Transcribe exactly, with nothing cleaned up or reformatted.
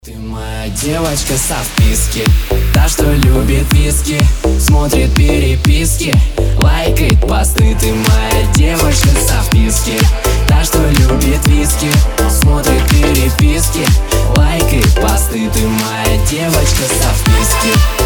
Ты моя девочка со вписки, та, что любит виски, смотрит переписки, лайкает посты. Ты моя девочка со вписки, та, что любит виски, смотрит переписки, лайкает посты. Ты моя девочка со вписки.